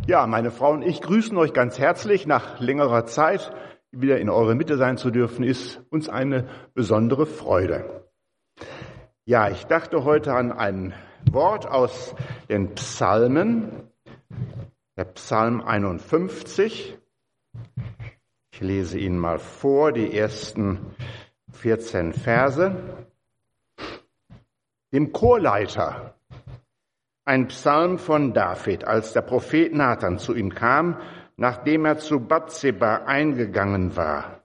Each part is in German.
Ja, meine Frau und ich grüßen euch ganz herzlich. Nach längerer Zeit wieder in eurer Mitte sein zu dürfen, ist uns eine besondere Freude. Ja, ich dachte heute an ein Wort aus den Psalmen, der Psalm 51. Ich lese Ihnen mal vor, die ersten 14 Verse. Dem Chorleiter, ein Psalm von David, als der Prophet Nathan zu ihm kam, nachdem er zu Bathseba eingegangen war.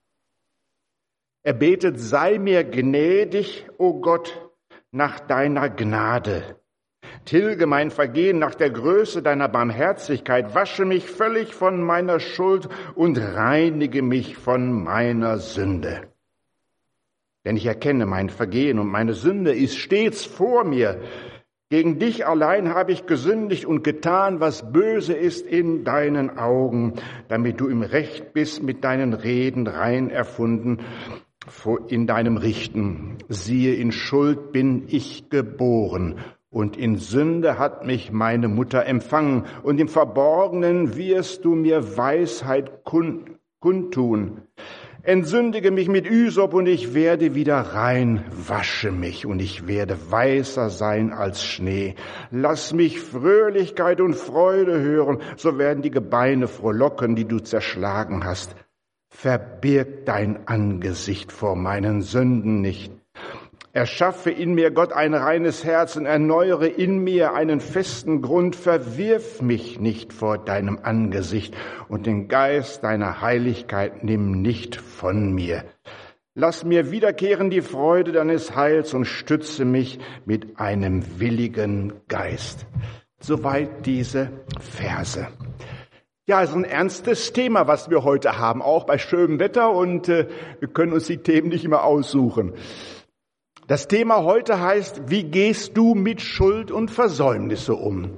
Er betet, sei mir gnädig, o Gott, nach deiner Gnade. Tilge mein Vergehen nach der Größe deiner Barmherzigkeit, wasche mich völlig von meiner Schuld und reinige mich von meiner Sünde. Denn ich erkenne mein Vergehen und meine Sünde ist stets vor mir. Gegen dich allein habe ich gesündigt und getan, was böse ist in deinen Augen, damit du im Recht bist, mit deinen Reden rein erfunden in deinem Richten. Siehe, in Schuld bin ich geboren, und in Sünde hat mich meine Mutter empfangen, und im Verborgenen wirst du mir Weisheit kundtun. Entsündige mich mit Ysop, und ich werde wieder rein, wasche mich, und ich werde weißer sein als Schnee. Lass mich Fröhlichkeit und Freude hören, so werden die Gebeine frohlocken, die du zerschlagen hast. Verbirg dein Angesicht vor meinen Sünden nicht. Erschaffe in mir, Gott, ein reines Herz und erneuere in mir einen festen Grund. Verwirf mich nicht vor deinem Angesicht und den Geist deiner Heiligkeit nimm nicht von mir. Lass mir wiederkehren die Freude deines Heils und stütze mich mit einem willigen Geist. Soweit diese Verse. Ja, es ist ein ernstes Thema, was wir heute haben, auch bei schönem Wetter, und wir können uns die Themen nicht immer aussuchen. Das Thema heute heißt, wie gehst du mit Schuld und Versäumnisse um?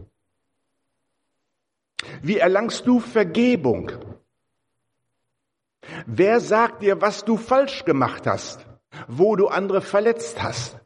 Wie erlangst du Vergebung? Wer sagt dir, was du falsch gemacht hast, wo du andere verletzt hast?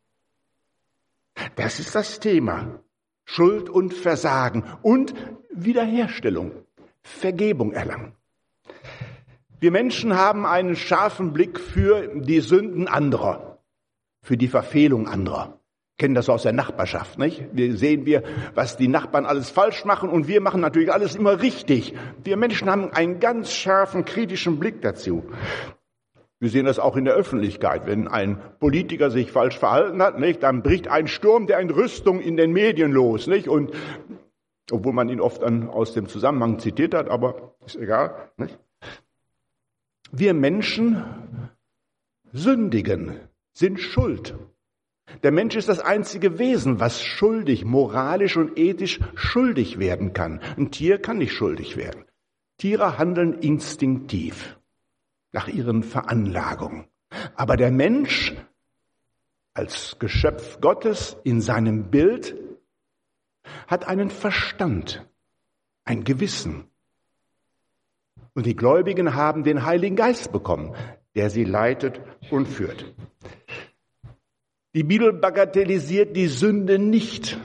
Das ist das Thema. Schuld und Versagen und Wiederherstellung, Vergebung erlangen. Wir Menschen haben einen scharfen Blick für die Sünden anderer. Für die Verfehlung anderer. Kennen das aus der Nachbarschaft, nicht? Sehen wir, was die Nachbarn alles falsch machen, und wir machen natürlich alles immer richtig. Wir Menschen haben einen ganz scharfen, kritischen Blick dazu. Wir sehen das auch in der Öffentlichkeit. Wenn ein Politiker sich falsch verhalten hat, nicht, dann bricht ein Sturm der Entrüstung in den Medien los, nicht? Und obwohl man ihn oft aus dem Zusammenhang zitiert hat, aber ist egal, nicht? Wir Menschen sündigen, sind schuld. Der Mensch ist das einzige Wesen, was schuldig, moralisch und ethisch schuldig werden kann. Ein Tier kann nicht schuldig werden. Tiere handeln instinktiv, nach ihren Veranlagungen. Aber der Mensch als Geschöpf Gottes in seinem Bild hat einen Verstand, ein Gewissen. Und die Gläubigen haben den Heiligen Geist bekommen, der sie leitet und führt. Die Bibel bagatellisiert die Sünde nicht.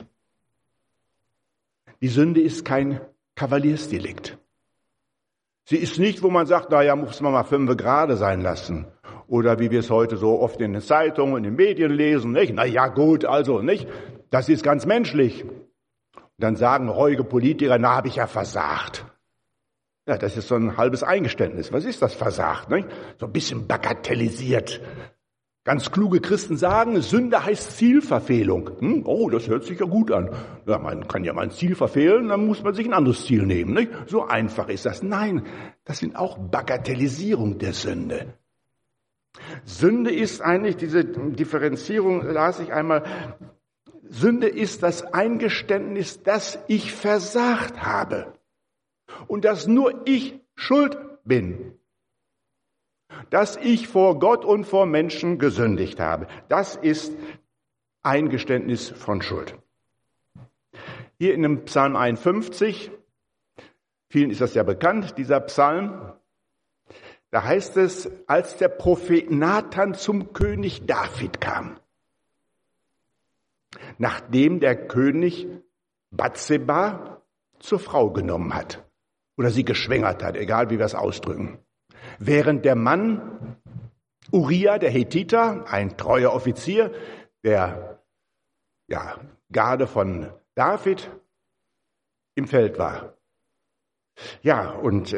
Die Sünde ist kein Kavaliersdelikt. Sie ist nicht, wo man sagt, naja, muss man mal 5 Grade sein lassen. Oder wie wir es heute so oft in den Zeitungen und in den Medien lesen, nicht? Naja, gut, also, nicht? Das ist ganz menschlich. Und dann sagen reuige Politiker, na, habe ich ja versagt. Ja, das ist so ein halbes Eingeständnis. Was ist das versagt, nicht? So ein bisschen bagatellisiert. Ganz kluge Christen sagen, Sünde heißt Zielverfehlung. Oh, das hört sich ja gut an. Ja, man kann ja mal ein Ziel verfehlen, dann muss man sich ein anderes Ziel nehmen, nicht? So einfach ist das. Nein, das sind auch Bagatellisierung der Sünde. Sünde ist eigentlich, diese Differenzierung las ich einmal, Sünde ist das Eingeständnis, dass ich versagt habe und dass nur ich schuld bin. Dass ich vor Gott und vor Menschen gesündigt habe. Das ist Eingeständnis von Schuld. Hier in dem Psalm 51, vielen ist das ja bekannt, dieser Psalm, da heißt es, als der Prophet Nathan zum König David kam, nachdem der König Bathseba zur Frau genommen hat oder sie geschwängert hat, egal wie wir es ausdrücken. Während der Mann Uriah, der Hethiter, ein treuer Offizier der Garde von David, im Feld war. Ja, und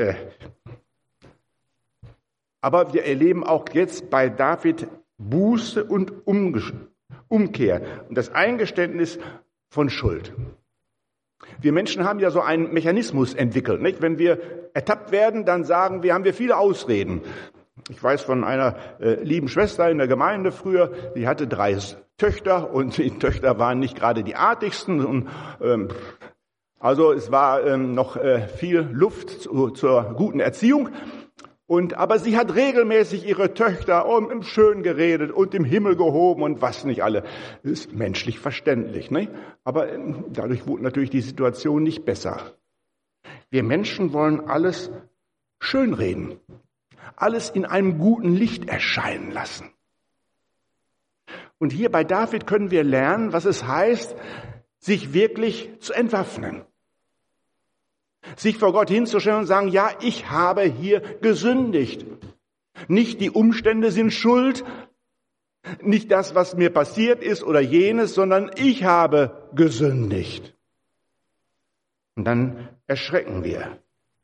aber wir erleben auch jetzt bei David Buße und Umkehr und das Eingeständnis von Schuld. Wir Menschen haben ja so einen Mechanismus entwickelt, nicht? Wenn wir ertappt werden, dann haben wir viele Ausreden. Ich weiß von einer lieben Schwester in der Gemeinde früher, die hatte 3 Töchter und die Töchter waren nicht gerade die artigsten. Und, also es war noch viel Luft zur guten Erziehung. Aber sie hat regelmäßig ihre Töchter schön geredet und im Himmel gehoben und was nicht alle. Das ist menschlich verständlich, ne? Aber dadurch wurde natürlich die Situation nicht besser. Wir Menschen wollen alles schönreden, alles in einem guten Licht erscheinen lassen. Und hier bei David können wir lernen, was es heißt, sich wirklich zu entwaffnen. Sich vor Gott hinzustellen und sagen, ja, ich habe hier gesündigt. Nicht die Umstände sind schuld, nicht das, was mir passiert ist oder jenes, sondern ich habe gesündigt. Und dann erschrecken wir.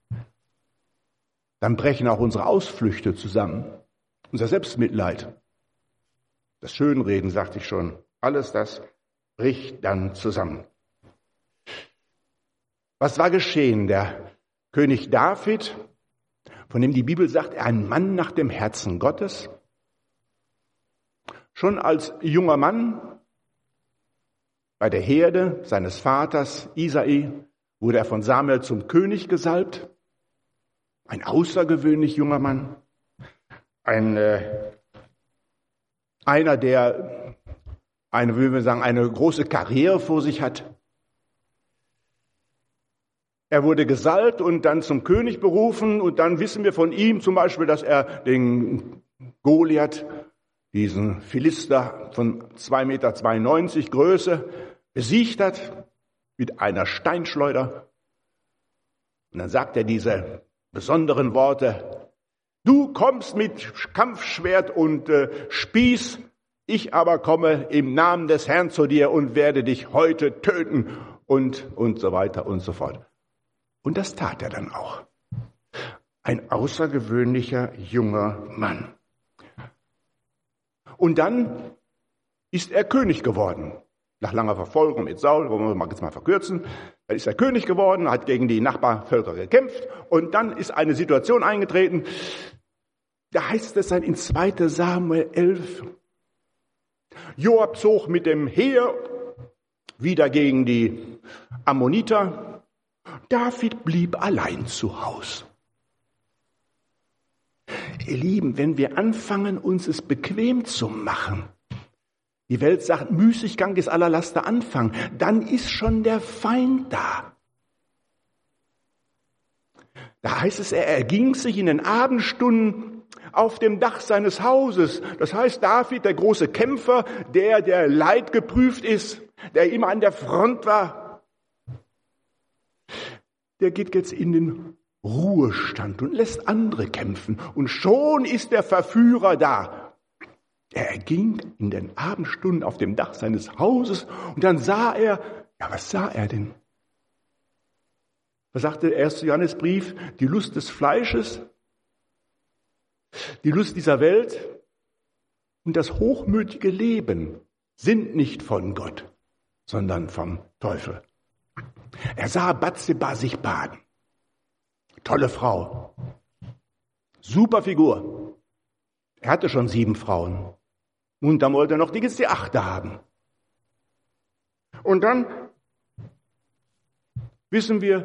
Dann brechen auch unsere Ausflüchte zusammen. Unser Selbstmitleid. Das Schönreden, sagte ich schon, alles das bricht dann zusammen. Was war geschehen? Der König David, von dem die Bibel sagt, ein Mann nach dem Herzen Gottes. Schon als junger Mann bei der Herde seines Vaters Isai wurde er von Samuel zum König gesalbt. Ein außergewöhnlich junger Mann. Einer, der eine große Karriere vor sich hat. Er wurde gesalbt und dann zum König berufen und dann wissen wir von ihm zum Beispiel, dass er den Goliath, diesen Philister von 2,92 Meter Größe, besiegt hat mit einer Steinschleuder. Und dann sagt er diese besonderen Worte: Du kommst mit Kampfschwert und Spieß, ich aber komme im Namen des Herrn zu dir und werde dich heute töten und so weiter und so fort. Und das tat er dann auch. Ein außergewöhnlicher junger Mann. Und dann ist er König geworden. Nach langer Verfolgung mit Saul, wollen wir jetzt mal verkürzen, dann ist er König geworden, hat gegen die Nachbarvölker gekämpft und dann ist eine Situation eingetreten, da heißt es dann in 2. Samuel 11, Joab zog mit dem Heer wieder gegen die Ammoniter. David blieb allein zu Hause. Ihr Lieben, wenn wir anfangen, uns es bequem zu machen, die Welt sagt, Müßiggang ist aller Laster Anfang, dann ist schon der Feind da. Da heißt es, er erging sich in den Abendstunden auf dem Dach seines Hauses. Das heißt, David, der große Kämpfer, der leidgeprüft ist, der immer an der Front war, der geht jetzt in den Ruhestand und lässt andere kämpfen. Und schon ist der Verführer da. Er ging in den Abendstunden auf dem Dach seines Hauses und dann sah er, was sah er denn? Was sagte der 1. Johannesbrief? Die Lust des Fleisches, die Lust dieser Welt und das hochmütige Leben sind nicht von Gott, sondern vom Teufel. Er sah Batseba sich baden. Tolle Frau. Super Figur. Er hatte schon 7 Frauen. Und dann wollte er noch die 8. haben. Und dann wissen wir,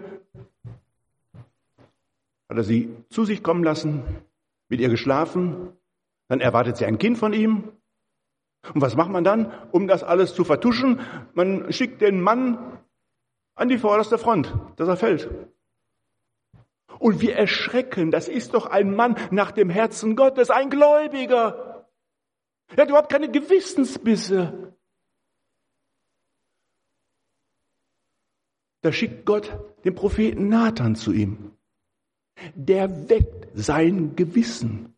hat er sie zu sich kommen lassen, mit ihr geschlafen, dann erwartet sie ein Kind von ihm. Und was macht man dann, um das alles zu vertuschen? Man schickt den Mann an die vorderste Front, dass er fällt. Und wir erschrecken, das ist doch ein Mann nach dem Herzen Gottes, ein Gläubiger. Er hat überhaupt keine Gewissensbisse. Da schickt Gott den Propheten Nathan zu ihm. Der weckt sein Gewissen.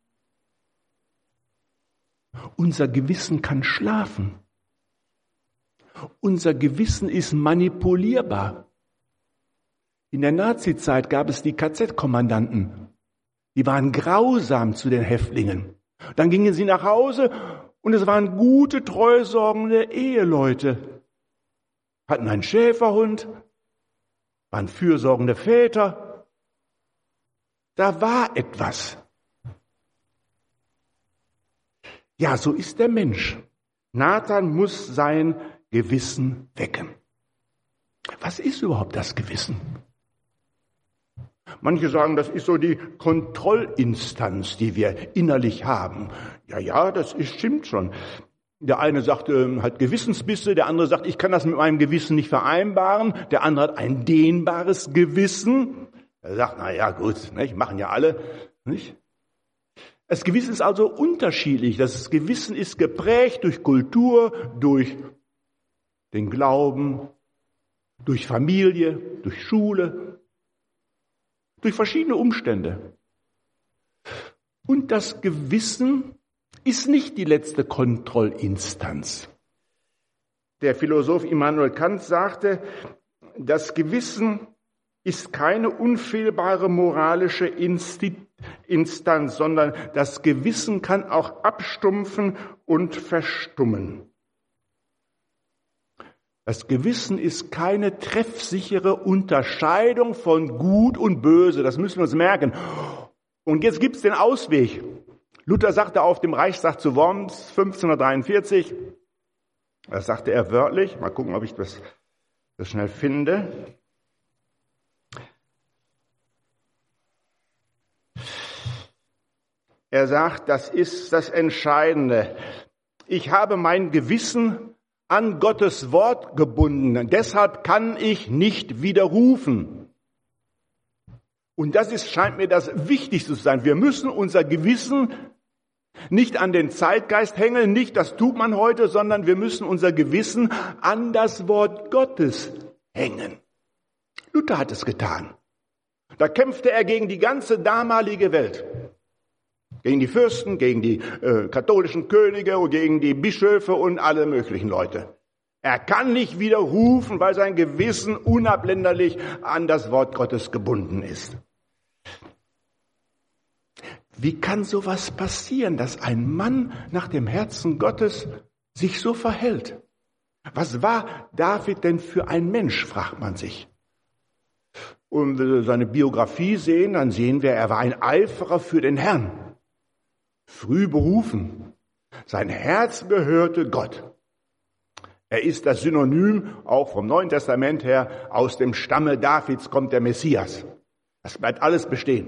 Unser Gewissen kann schlafen. Unser Gewissen ist manipulierbar. In der Nazizeit gab es die KZ-Kommandanten. Die waren grausam zu den Häftlingen. Dann gingen sie nach Hause und es waren gute, treusorgende Eheleute. Hatten einen Schäferhund, waren fürsorgende Väter. Da war etwas. Ja, so ist der Mensch. Nathan muss sein Gewissen wecken. Was ist überhaupt das Gewissen? Manche sagen, das ist so die Kontrollinstanz, die wir innerlich haben. Ja, stimmt schon. Der eine sagt, hat Gewissensbisse, der andere sagt, ich kann das mit meinem Gewissen nicht vereinbaren. Der andere hat ein dehnbares Gewissen. Er sagt, na ja, gut, nicht, machen ja alle, nicht? Das Gewissen ist also unterschiedlich. Das Gewissen ist geprägt durch Kultur, durch den Glauben, durch Familie, durch Schule, durch verschiedene Umstände. Und das Gewissen ist nicht die letzte Kontrollinstanz. Der Philosoph Immanuel Kant sagte, das Gewissen ist keine unfehlbare moralische Instanz, sondern das Gewissen kann auch abstumpfen und verstummen. Das Gewissen ist keine treffsichere Unterscheidung von Gut und Böse, das müssen wir uns merken. Und jetzt gibt es den Ausweg. Luther sagte auf dem Reichstag zu Worms 1543, das sagte er wörtlich, mal gucken, ob ich das schnell finde. Er sagt, das ist das Entscheidende. Ich habe mein Gewissen an Gottes Wort gebunden. Deshalb kann ich nicht widerrufen. Und das scheint mir das Wichtigste zu sein. Wir müssen unser Gewissen nicht an den Zeitgeist hängen, nicht das tut man heute, sondern wir müssen unser Gewissen an das Wort Gottes hängen. Luther hat es getan. Da kämpfte er gegen die ganze damalige Welt. Gegen die Fürsten, gegen die katholischen Könige, gegen die Bischöfe und alle möglichen Leute. Er kann nicht widerrufen, weil sein Gewissen unabänderlich an das Wort Gottes gebunden ist. Wie kann sowas passieren, dass ein Mann nach dem Herzen Gottes sich so verhält? Was war David denn für ein Mensch, fragt man sich. Und wenn wir seine Biografie sehen, dann sehen wir, er war ein Eiferer für den Herrn. Früh berufen. Sein Herz gehörte Gott. Er ist das Synonym, auch vom Neuen Testament her, aus dem Stamme Davids kommt der Messias. Das bleibt alles bestehen.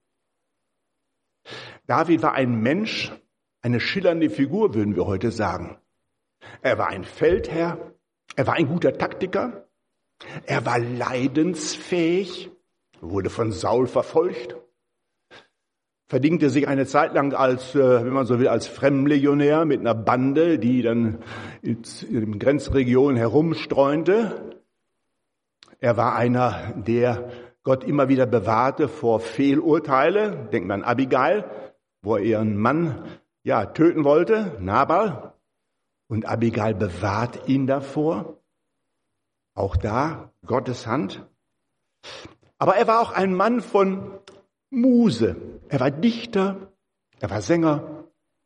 David war ein Mensch, eine schillernde Figur, würden wir heute sagen. Er war ein Feldherr, er war ein guter Taktiker, er war leidensfähig, wurde von Saul verfolgt, verdingte sich eine Zeit lang als, wenn man so will, als Fremdenlegionär mit einer Bande, die dann in den Grenzregionen herumstreunte. Er war einer, der Gott immer wieder bewahrte vor Fehlurteile. Denken wir an Abigail, wo er ihren Mann töten wollte, Nabal. Und Abigail bewahrt ihn davor. Auch da Gottes Hand. Aber er war auch ein Mann von Muse. Er war Dichter, er war Sänger.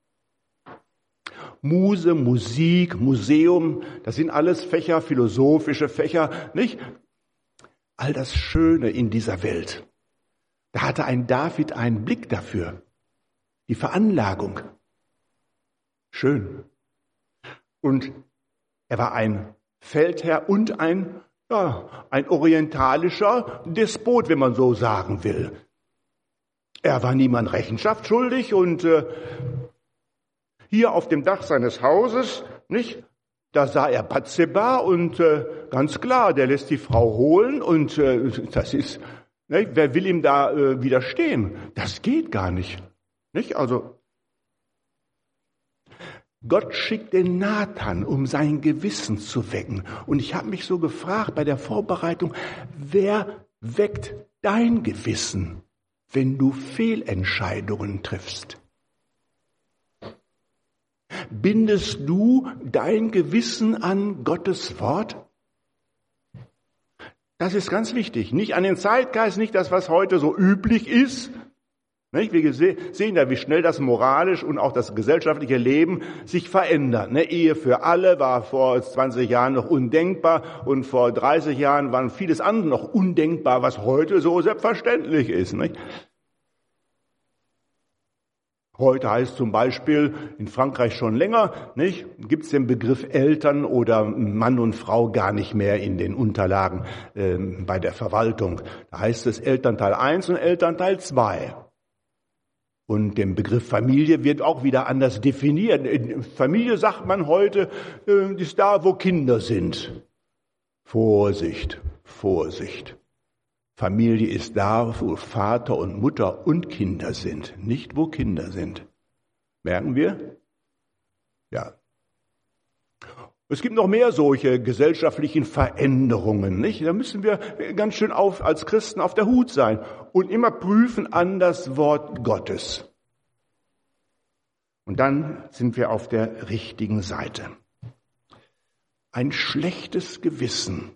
Muse, Musik, Museum, das sind alles Fächer, philosophische Fächer, nicht? All das Schöne in dieser Welt. Da hatte ein David einen Blick dafür. Die Veranlagung. Schön. Und er war ein Feldherr und ein orientalischer Despot, wenn man so sagen will. Er war niemand Rechenschaft schuldig und hier auf dem Dach seines Hauses, nicht? Da sah er Bathseba und ganz klar, der lässt die Frau holen und das ist, ne, wer will ihm da widerstehen? Das geht gar nicht. Nicht? Also Gott schickt den Nathan, um sein Gewissen zu wecken. Und ich habe mich so gefragt bei der Vorbereitung, wer weckt dein Gewissen, wenn du Fehlentscheidungen triffst? Bindest du dein Gewissen an Gottes Wort? Das ist ganz wichtig. Nicht an den Zeitgeist, nicht das, was heute so üblich ist. Wir sehen ja, wie schnell das moralisch und auch das gesellschaftliche Leben sich verändert. Ehe für alle war vor 20 Jahren noch undenkbar und vor 30 Jahren war vieles andere noch undenkbar, was heute so selbstverständlich ist. Heute heißt zum Beispiel in Frankreich schon länger, gibt es den Begriff Eltern oder Mann und Frau gar nicht mehr in den Unterlagen bei der Verwaltung. Da heißt es Elternteil 1 und Elternteil 2. Und der Begriff Familie wird auch wieder anders definiert. In Familie sagt man heute, ist da, wo Kinder sind. Vorsicht, Vorsicht. Familie ist da, wo Vater und Mutter und Kinder sind, nicht wo Kinder sind. Merken wir? Ja. Es gibt noch mehr solche gesellschaftlichen Veränderungen, Da müssen wir ganz schön als Christen auf der Hut sein und immer prüfen an das Wort Gottes. Und dann sind wir auf der richtigen Seite. Ein schlechtes Gewissen.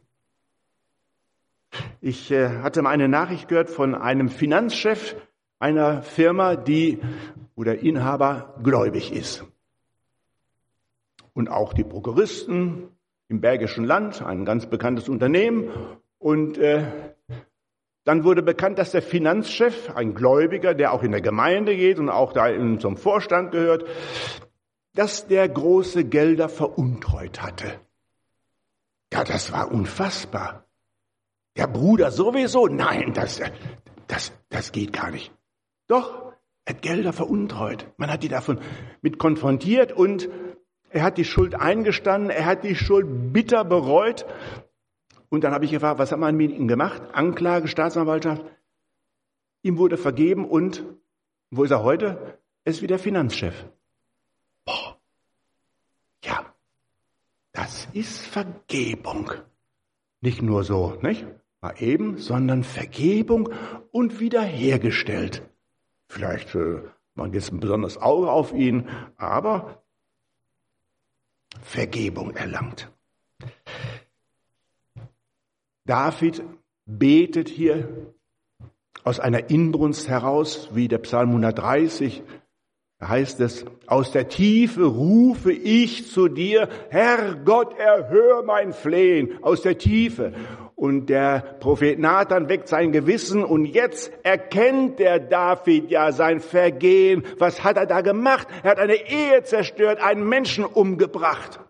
Ich hatte mal eine Nachricht gehört von einem Finanzchef einer Firma, wo der Inhaber gläubig ist. Und auch die Prokuristen im Bergischen Land, ein ganz bekanntes Unternehmen. Und dann wurde bekannt, dass der Finanzchef, ein Gläubiger, der auch in der Gemeinde geht und auch da zum Vorstand gehört, dass der große Gelder veruntreut hatte. Ja, das war unfassbar. Der Bruder sowieso, nein, das geht gar nicht. Doch, er hat Gelder veruntreut. Man hat die davon mit konfrontiert und er hat die Schuld eingestanden, er hat die Schuld bitter bereut. Und dann habe ich gefragt, was hat man mit ihm gemacht? Anklage, Staatsanwaltschaft. Ihm wurde vergeben und wo ist er heute? Er ist wieder Finanzchef. Boah. Ja, das ist Vergebung. Nicht nur so, mal eben, sondern Vergebung und wiederhergestellt. Vielleicht man jetzt ein besonderes Auge auf ihn, aber Vergebung erlangt. David betet hier aus einer Inbrunst heraus, wie der Psalm 130, da heißt es, aus der Tiefe rufe ich zu dir, Herr Gott, erhör mein Flehen, aus der Tiefe. Und der Prophet Nathan weckt sein Gewissen und jetzt erkennt der David ja sein Vergehen. Was hat er da gemacht? Er hat eine Ehe zerstört, einen Menschen umgebracht.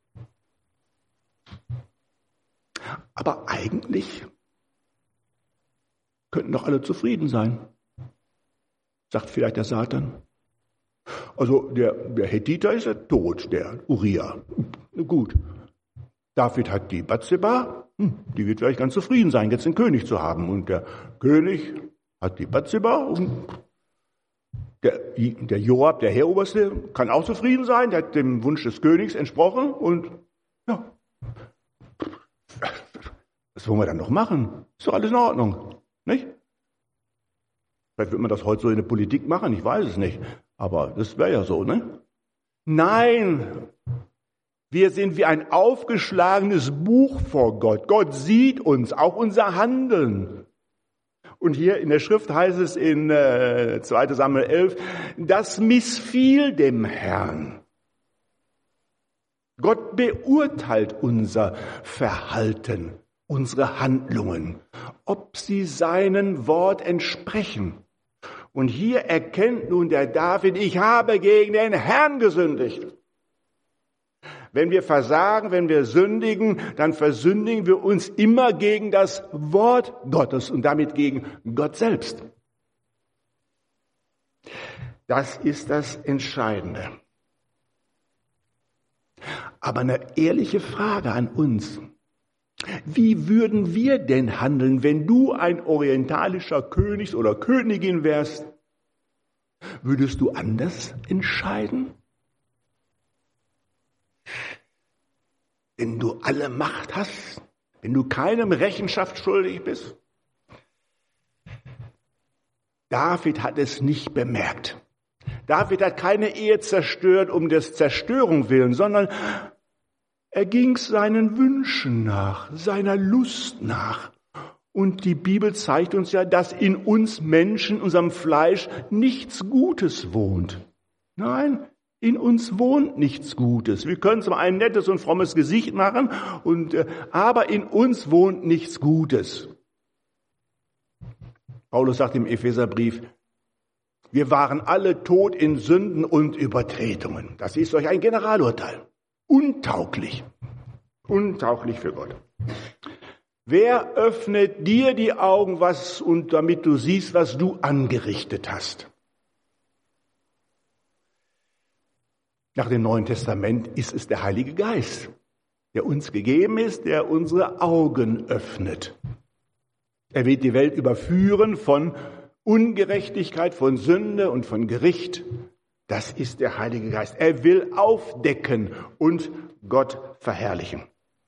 Aber eigentlich könnten doch alle zufrieden sein, sagt vielleicht der Satan. Also der Hethiter ist ja tot, der Uriah. Gut. David hat die Bathseba, die wird vielleicht ganz zufrieden sein, jetzt den König zu haben. Und der König hat die Bathseba und der Joab, der Heeroberste, kann auch zufrieden sein, der hat dem Wunsch des Königs entsprochen und ja. Was wollen wir dann noch machen? Ist doch alles in Ordnung, nicht? Vielleicht wird man das heute so in der Politik machen, ich weiß es nicht. Aber das wäre ja so, ne? Nein! Wir sind wie ein aufgeschlagenes Buch vor Gott. Gott sieht uns, auch unser Handeln. Und hier in der Schrift heißt es in 2. Samuel 11, das missfiel dem Herrn. Gott beurteilt unser Verhalten, unsere Handlungen, ob sie seinem Wort entsprechen. Und hier erkennt nun der David, ich habe gegen den Herrn gesündigt. Wenn wir versagen, wenn wir sündigen, dann versündigen wir uns immer gegen das Wort Gottes und damit gegen Gott selbst. Das ist das Entscheidende. Aber eine ehrliche Frage an uns. Wie würden wir denn handeln, wenn du ein orientalischer König oder Königin wärst? Würdest du anders entscheiden? wenn du alle Macht hast, wenn du keinem Rechenschaft schuldig bist? David hat es nicht bemerkt. David hat keine Ehe zerstört um des Zerstörung willen, sondern er ging seinen Wünschen nach, seiner Lust nach. Und die Bibel zeigt uns ja, dass in uns Menschen, in unserem Fleisch, nichts Gutes wohnt. Nein, in uns wohnt nichts Gutes. Wir können zwar ein nettes und frommes Gesicht machen, aber in uns wohnt nichts Gutes. Paulus sagt im Epheserbrief, wir waren alle tot in Sünden und Übertretungen. Das ist euch ein Generalurteil. Untauglich. Untauglich für Gott. Wer öffnet dir die Augen, und damit du siehst, was du angerichtet hast? Nach dem Neuen Testament ist es der Heilige Geist, der uns gegeben ist, der unsere Augen öffnet. Er wird die Welt überführen von Ungerechtigkeit, von Sünde und von Gericht. Das ist der Heilige Geist. Er will aufdecken und Gott verherrlichen.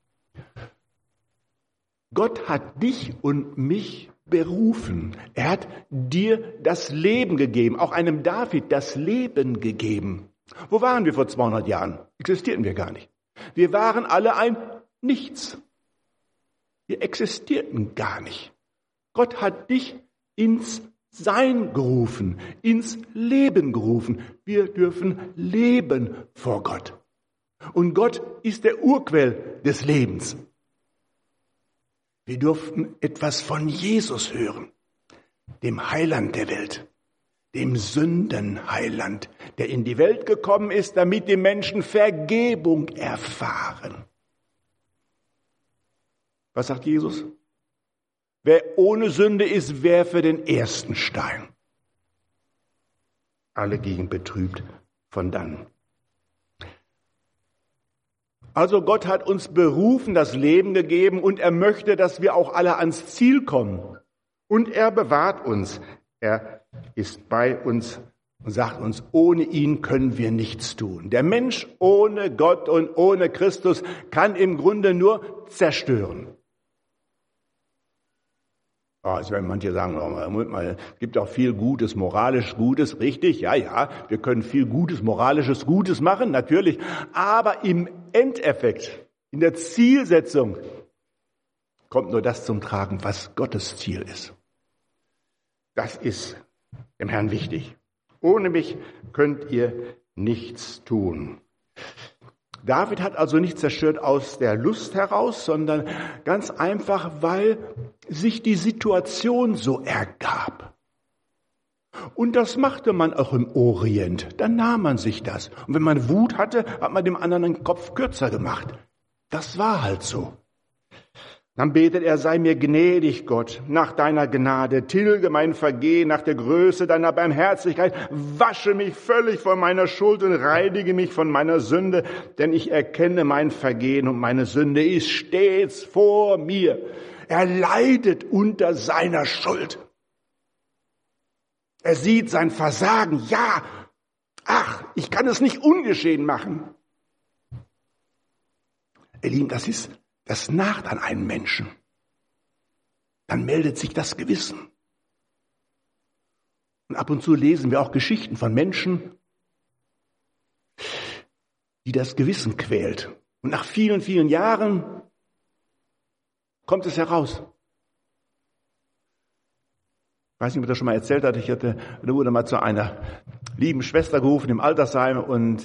Gott hat dich und mich berufen. Er hat dir das Leben gegeben, auch einem David das Leben gegeben. Wo waren wir vor 200 Jahren? Existierten wir gar nicht. Wir waren alle ein Nichts. Wir existierten gar nicht. Gott hat dich ins Sein gerufen, ins Leben gerufen. Wir dürfen leben vor Gott. Und Gott ist der Urquell des Lebens. Wir durften etwas von Jesus hören, dem Heiland der Welt, dem Sündenheiland, der in die Welt gekommen ist, damit die Menschen Vergebung erfahren. Was sagt Jesus? Wer ohne Sünde ist, werfe den ersten Stein. Alle gingen betrübt von dannen. Also Gott hat uns berufen, das Leben gegeben und er möchte, dass wir auch alle ans Ziel kommen. Und er bewahrt uns. Er ist bei uns und sagt uns, ohne ihn können wir nichts tun. Der Mensch ohne Gott und ohne Christus kann im Grunde nur zerstören. Also wenn manche sagen, es gibt auch viel Gutes, moralisch Gutes, richtig, ja, wir können viel Gutes, moralisches Gutes machen, natürlich, aber im Endeffekt, in der Zielsetzung, kommt nur das zum Tragen, was Gottes Ziel ist. Das ist dem Herrn wichtig. Ohne mich könnt ihr nichts tun. David hat also nicht zerstört aus der Lust heraus, sondern ganz einfach, weil sich die Situation so ergab. Und das machte man auch im Orient. Dann nahm man sich das. Und wenn man Wut hatte, hat man dem anderen den Kopf kürzer gemacht. Das war halt so. Dann betet er, sei mir gnädig, Gott, nach deiner Gnade, tilge mein Vergehen nach der Größe deiner Barmherzigkeit, wasche mich völlig von meiner Schuld und reinige mich von meiner Sünde, denn ich erkenne mein Vergehen und meine Sünde ist stets vor mir. Er leidet unter seiner Schuld. Er sieht sein Versagen, ja, ich kann es nicht ungeschehen machen. Ihr Lieben, das nagt an einen Menschen. Dann meldet sich das Gewissen. Und ab und zu lesen wir auch Geschichten von Menschen, die das Gewissen quält. Und nach vielen, vielen Jahren kommt es heraus. Ich weiß nicht, ob ich das schon mal erzählt hatte. Ich wurde mal zu einer lieben Schwester gerufen im Altersheim und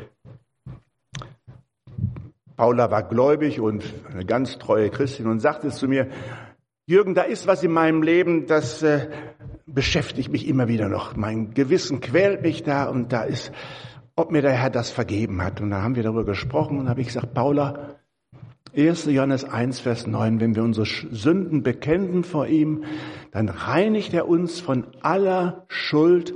Paula war gläubig und eine ganz treue Christin und sagte zu mir, Jürgen, da ist was in meinem Leben, das beschäftigt mich immer wieder noch. Mein Gewissen quält mich da und da ist, ob mir der Herr das vergeben hat. Und da haben wir darüber gesprochen und habe ich gesagt, Paula, 1. Johannes 1, Vers 9, wenn wir unsere Sünden bekennen vor ihm, dann reinigt er uns von aller Schuld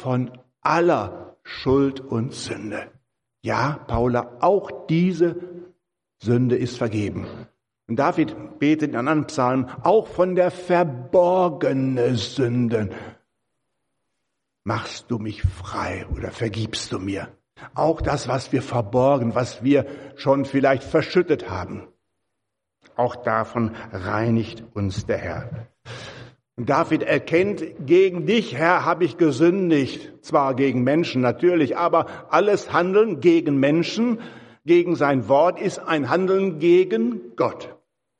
und Sünde. Ja, Paula, auch diese Sünde ist vergeben. Und David betet in einem anderen Psalm, auch von der verborgenen Sünden machst du mich frei oder vergibst du mir. Auch das, was wir verborgen, was wir schon vielleicht verschüttet haben. Auch davon reinigt uns der Herr. Und David erkennt, gegen dich, Herr, habe ich gesündigt. Zwar gegen Menschen natürlich, aber alles Handeln gegen Menschen, gegen sein Wort ist ein Handeln gegen Gott.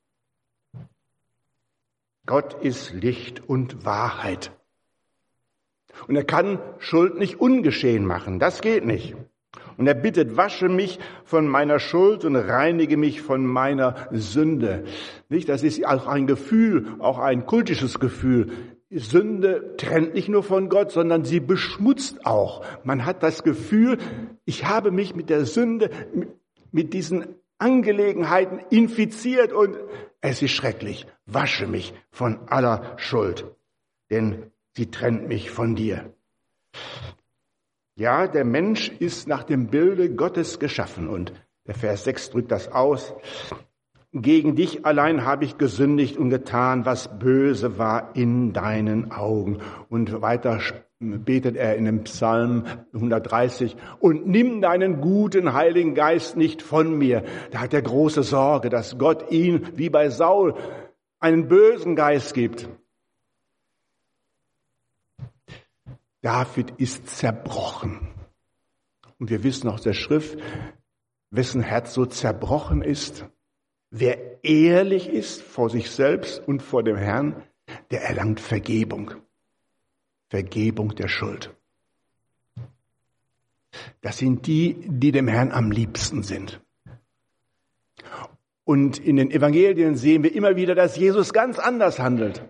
Gott ist Licht und Wahrheit. Und er kann Schuld nicht ungeschehen machen. Das geht nicht. Und er bittet, wasche mich von meiner Schuld und reinige mich von meiner Sünde. Nicht? Das ist auch ein Gefühl, auch ein kultisches Gefühl. Sünde trennt nicht nur von Gott, sondern sie beschmutzt auch. Man hat das Gefühl, ich habe mich mit der Sünde, mit diesen Angelegenheiten infiziert und es ist schrecklich. Wasche mich von aller Schuld, denn sie trennt mich von dir. Ja, der Mensch ist nach dem Bilde Gottes geschaffen und der Vers 6 drückt das aus. Gegen dich allein habe ich gesündigt und getan, was böse war in deinen Augen. Und weiter betet er in dem Psalm 130, und nimm deinen guten Heiligen Geist nicht von mir. Da hat er große Sorge, dass Gott ihm, wie bei Saul, einen bösen Geist gibt. David ist zerbrochen. Und wir wissen aus der Schrift, wessen Herz so zerbrochen ist. Wer ehrlich ist vor sich selbst und vor dem Herrn, der erlangt Vergebung. Vergebung der Schuld. Das sind die, die dem Herrn am liebsten sind. Und in den Evangelien sehen wir immer wieder, dass Jesus ganz anders handelt.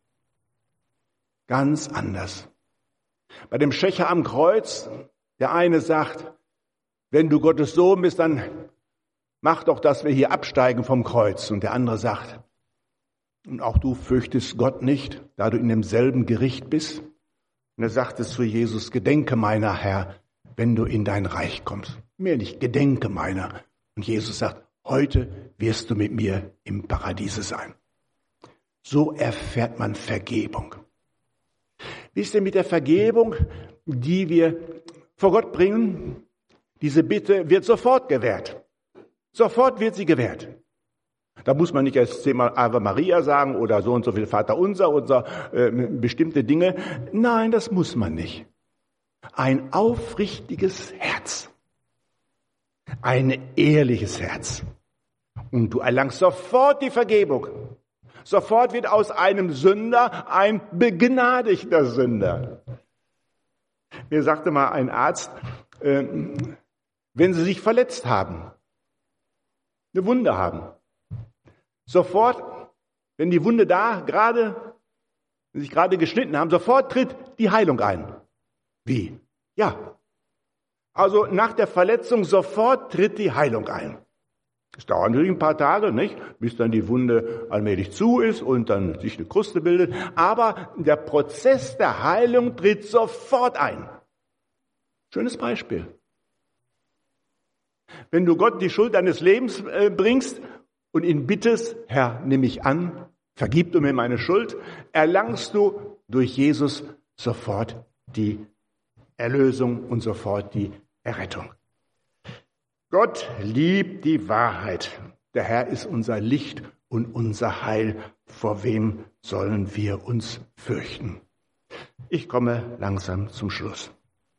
Ganz anders. Bei dem Schächer am Kreuz, der eine sagt, wenn du Gottes Sohn bist, dann mach doch, dass wir hier absteigen vom Kreuz. Und der andere sagt, und auch du fürchtest Gott nicht, da du in demselben Gericht bist. Und er sagte zu Jesus, gedenke meiner, Herr, wenn du in dein Reich kommst. Mehr nicht, gedenke meiner. Und Jesus sagt, heute wirst du mit mir im Paradiese sein. So erfährt man Vergebung. Wisst ihr, mit der Vergebung, die wir vor Gott bringen, diese Bitte wird sofort gewährt. Sofort wird sie gewährt. Da muss man nicht erst 10-mal Ave Maria sagen oder so und so viel Vater unser bestimmte Dinge. Nein, das muss man nicht. Ein aufrichtiges Herz. Ein ehrliches Herz. Und du erlangst sofort die Vergebung. Sofort wird aus einem Sünder ein begnadigter Sünder. Mir sagte mal ein Arzt, wenn Sie sich verletzt haben, eine Wunde haben, sofort, wenn die Wunde sich gerade geschnitten haben, sofort tritt die Heilung ein. Wie? Ja. Also nach der Verletzung sofort tritt die Heilung ein. Es dauert natürlich ein paar Tage, nicht? Bis dann die Wunde allmählich zu ist und dann sich eine Kruste bildet. Aber der Prozess der Heilung tritt sofort ein. Schönes Beispiel. Wenn du Gott die Schuld deines Lebens bringst und ihn bittest, Herr, nimm mich an, vergib du mir meine Schuld, erlangst du durch Jesus sofort die Erlösung und sofort die Errettung. Gott liebt die Wahrheit. Der Herr ist unser Licht und unser Heil. Vor wem sollen wir uns fürchten? Ich komme langsam zum Schluss.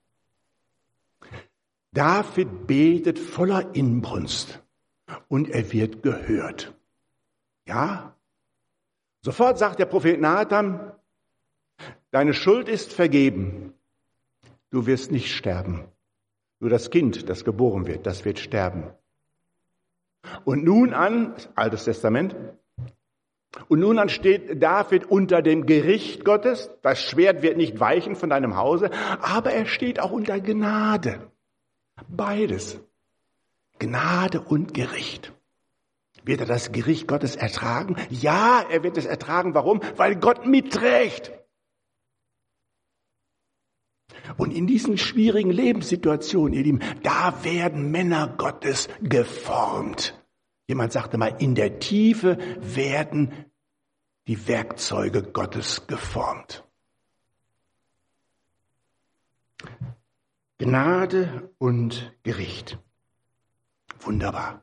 David betet voller Inbrunst und er wird gehört. Ja? Sofort sagt der Prophet Nathan, deine Schuld ist vergeben. Du wirst nicht sterben. Nur das Kind, das geboren wird, das wird sterben. Und nun an, Altes Testament, und nun an steht David unter dem Gericht Gottes. Das Schwert wird nicht weichen von deinem Hause, aber er steht auch unter Gnade. Beides. Gnade und Gericht. Wird er das Gericht Gottes ertragen? Ja, er wird es ertragen. Warum? Weil Gott mitträgt. Und in diesen schwierigen Lebenssituationen, ihr Lieben, da werden Männer Gottes geformt. Jemand sagte mal, in der Tiefe werden die Werkzeuge Gottes geformt. Gnade und Gericht. Wunderbar.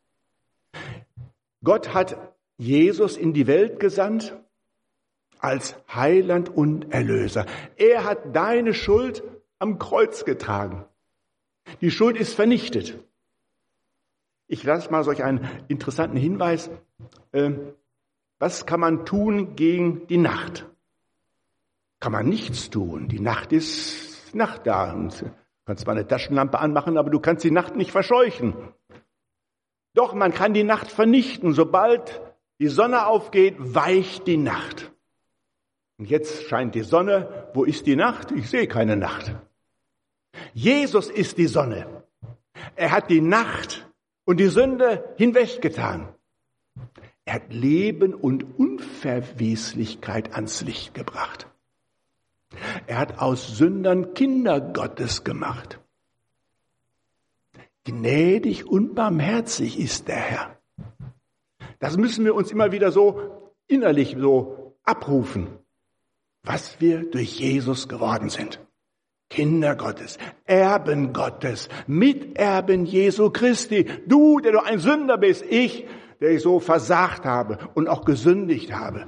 Gott hat Jesus in die Welt gesandt als Heiland und Erlöser. Er hat deine Schuld am Kreuz getragen. Die Schuld ist vernichtet. Ich lasse mal solch einen interessanten Hinweis. Was kann man tun gegen die Nacht? Kann man nichts tun. Die Nacht ist Nacht da. Und du kannst zwar eine Taschenlampe anmachen, aber du kannst die Nacht nicht verscheuchen. Doch man kann die Nacht vernichten. Sobald die Sonne aufgeht, weicht die Nacht. Und jetzt scheint die Sonne. Wo ist die Nacht? Ich sehe keine Nacht. Jesus ist die Sonne. Er hat die Nacht und die Sünde hinweggetan. Er hat Leben und Unverweslichkeit ans Licht gebracht. Er hat aus Sündern Kinder Gottes gemacht. Gnädig und barmherzig ist der Herr. Das müssen wir uns immer wieder so innerlich so abrufen, was wir durch Jesus geworden sind. Kinder Gottes, Erben Gottes, Miterben Jesu Christi. Du, der du ein Sünder bist, ich, der ich so versagt habe und auch gesündigt habe.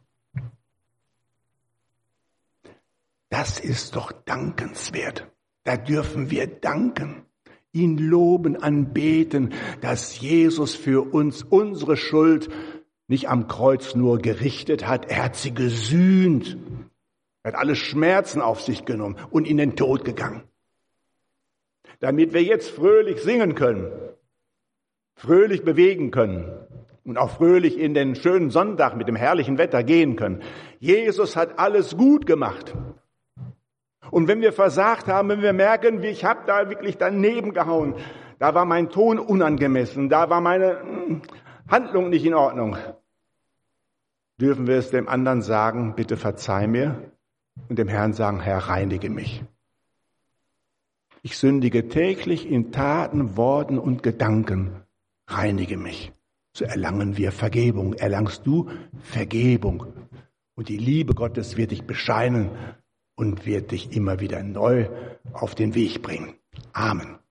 Das ist doch dankenswert. Da dürfen wir danken, ihn loben, anbeten, dass Jesus für uns unsere Schuld nicht am Kreuz nur gerichtet hat, er hat sie gesühnt. Er hat alle Schmerzen auf sich genommen und in den Tod gegangen. Damit wir jetzt fröhlich singen können, fröhlich bewegen können und auch fröhlich in den schönen Sonntag mit dem herrlichen Wetter gehen können. Jesus hat alles gut gemacht. Und wenn wir versagt haben, wenn wir merken, ich habe da wirklich daneben gehauen, da war mein Ton unangemessen, da war meine Handlung nicht in Ordnung, dürfen wir es dem anderen sagen, bitte verzeih mir, und dem Herrn sagen, Herr, reinige mich. Ich sündige täglich in Taten, Worten und Gedanken. Reinige mich. So erlangen wir Vergebung. Erlangst du Vergebung. Und die Liebe Gottes wird dich bescheinen und wird dich immer wieder neu auf den Weg bringen. Amen.